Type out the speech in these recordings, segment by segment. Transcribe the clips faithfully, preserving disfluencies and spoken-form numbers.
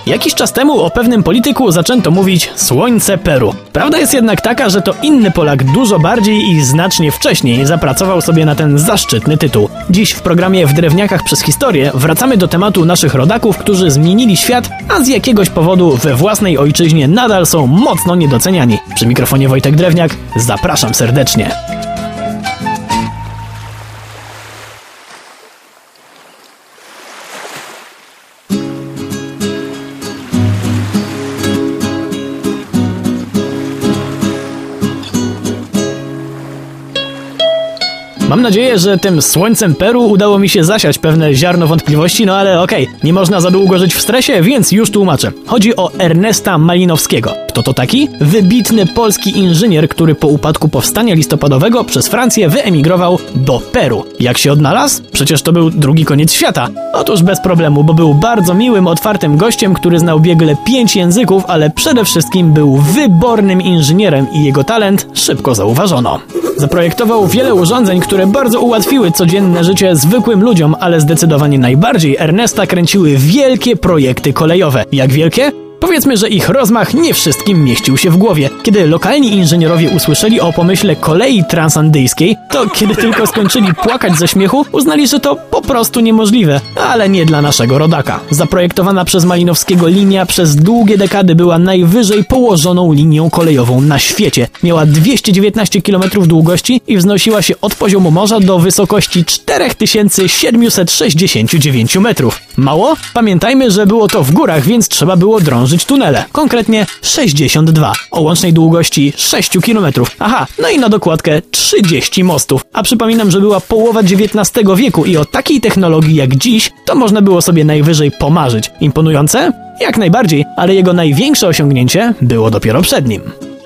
Jakiś czas temu o pewnym polityku zaczęto mówić słońce Peru. Prawda jest jednak taka, że to inny Polak dużo bardziej i znacznie wcześniej zapracował sobie na ten zaszczytny tytuł. Dziś w programie W Drewniakach przez historię wracamy do tematu naszych rodaków, którzy zmienili świat, a z jakiegoś powodu we własnej ojczyźnie nadal są mocno niedoceniani. Przy mikrofonie Wojtek Drewniak, zapraszam serdecznie. Mam nadzieję, że tym słońcem Peru udało mi się zasiać pewne ziarno wątpliwości, no ale okej, okay, nie można za długo żyć w stresie, więc już tłumaczę. Chodzi o Ernesta Malinowskiego. Kto to taki? Wybitny polski inżynier, który po upadku powstania listopadowego przez Francję wyemigrował do Peru. Jak się odnalazł? Przecież to był drugi koniec świata. Otóż bez problemu, bo był bardzo miłym, otwartym gościem, który znał biegle pięć języków, ale przede wszystkim był wybornym inżynierem i jego talent szybko zauważono. Zaprojektował wiele urządzeń, które bardzo ułatwiły codzienne życie zwykłym ludziom, ale zdecydowanie najbardziej Ernesta kręciły wielkie projekty kolejowe. Jak wielkie? Powiedzmy, że ich rozmach nie wszystkim mieścił się w głowie. Kiedy lokalni inżynierowie usłyszeli o pomyśle kolei transandyjskiej, to kiedy tylko skończyli płakać ze śmiechu, uznali, że to po prostu niemożliwe. Ale nie dla naszego rodaka. Zaprojektowana przez Malinowskiego linia przez długie dekady była najwyżej położoną linią kolejową na świecie. Miała dwieście dziewiętnaście kilometrów długości i wznosiła się od poziomu morza do wysokości cztery tysiące siedemset sześćdziesiąt dziewięć metrów. Mało? Pamiętajmy, że było to w górach, więc trzeba było drążyć tunele, konkretnie sześćdziesiąt dwa, o łącznej długości sześć kilometrów. Aha, no i na dokładkę trzydzieści mostów. A przypominam, że była połowa dziewiętnastego wieku i o takiej technologii jak dziś, to można było sobie najwyżej pomarzyć. Imponujące? Jak najbardziej, ale jego największe osiągnięcie było dopiero przed nim.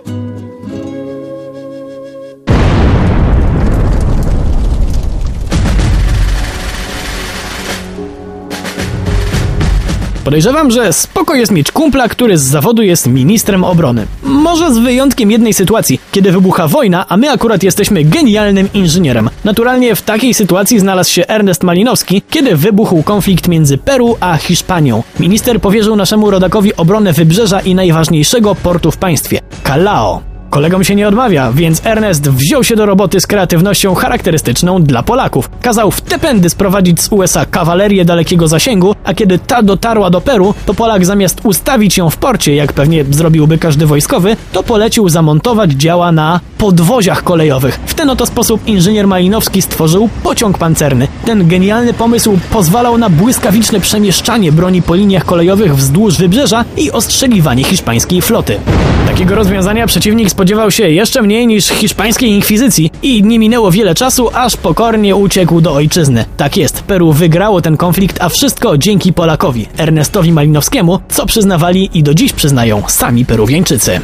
Podejrzewam, że spoko jest mieć kumpla, który z zawodu jest ministrem obrony. Może z wyjątkiem jednej sytuacji, kiedy wybucha wojna, a my akurat jesteśmy genialnym inżynierem. Naturalnie w takiej sytuacji znalazł się Ernest Malinowski, kiedy wybuchł konflikt między Peru a Hiszpanią. Minister powierzył naszemu rodakowi obronę wybrzeża i najważniejszego portu w państwie – Callao. Kolegom się nie odmawia, więc Ernest wziął się do roboty z kreatywnością charakterystyczną dla Polaków. Kazał w te pędy sprowadzić z U S A kawalerię dalekiego zasięgu, a kiedy ta dotarła do Peru, to Polak zamiast ustawić ją w porcie, jak pewnie zrobiłby każdy wojskowy, to polecił zamontować działa na podwoziach kolejowych. W ten oto sposób inżynier Malinowski stworzył pociąg pancerny. Ten genialny pomysł pozwalał na błyskawiczne przemieszczanie broni po liniach kolejowych wzdłuż wybrzeża i ostrzeliwanie hiszpańskiej floty. Takiego rozwiązania przeciwnik spodziewał się jeszcze mniej niż hiszpańskiej inkwizycji i nie minęło wiele czasu, aż pokornie uciekł do ojczyzny. Tak jest, Peru wygrało ten konflikt, a wszystko dzięki Polakowi, Ernestowi Malinowskiemu, co przyznawali i do dziś przyznają sami Peruwiańczycy.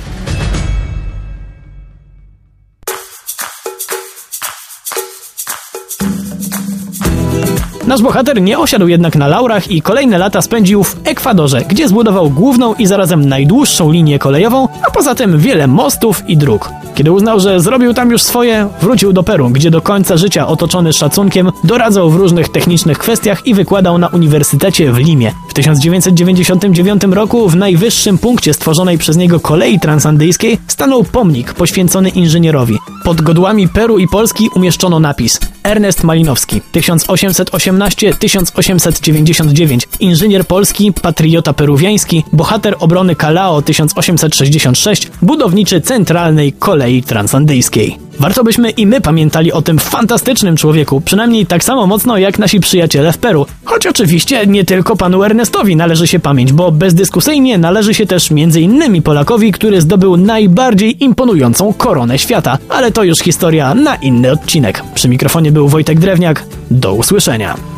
Nasz bohater nie osiadł jednak na laurach i kolejne lata spędził w Ekwadorze, gdzie zbudował główną i zarazem najdłuższą linię kolejową, a poza tym wiele mostów i dróg. Kiedy uznał, że zrobił tam już swoje, wrócił do Peru, gdzie do końca życia otoczony szacunkiem doradzał w różnych technicznych kwestiach i wykładał na Uniwersytecie w Limie. W tysiąc dziewięćset dziewięćdziesiątym dziewiątym roku w najwyższym punkcie stworzonej przez niego kolei transandyjskiej stanął pomnik poświęcony inżynierowi. Pod godłami Peru i Polski umieszczono napis Ernest Malinowski, tysiąc osiemset osiemnasty do tysiąc osiemset dziewięćdziesiątego dziewiątego, inżynier polski, patriota peruwiański, bohater obrony Callao tysiąc osiemset sześćdziesiąt sześć, budowniczy centralnej kolei transandyjskiej. Warto byśmy i my pamiętali o tym fantastycznym człowieku, przynajmniej tak samo mocno jak nasi przyjaciele w Peru. Choć oczywiście nie tylko panu Ernestowi należy się pamięć, bo bezdyskusyjnie należy się też między innymi Polakowi, który zdobył najbardziej imponującą koronę świata. Ale to już historia na inny odcinek. Przy mikrofonie był Wojtek Drewniak. Do usłyszenia.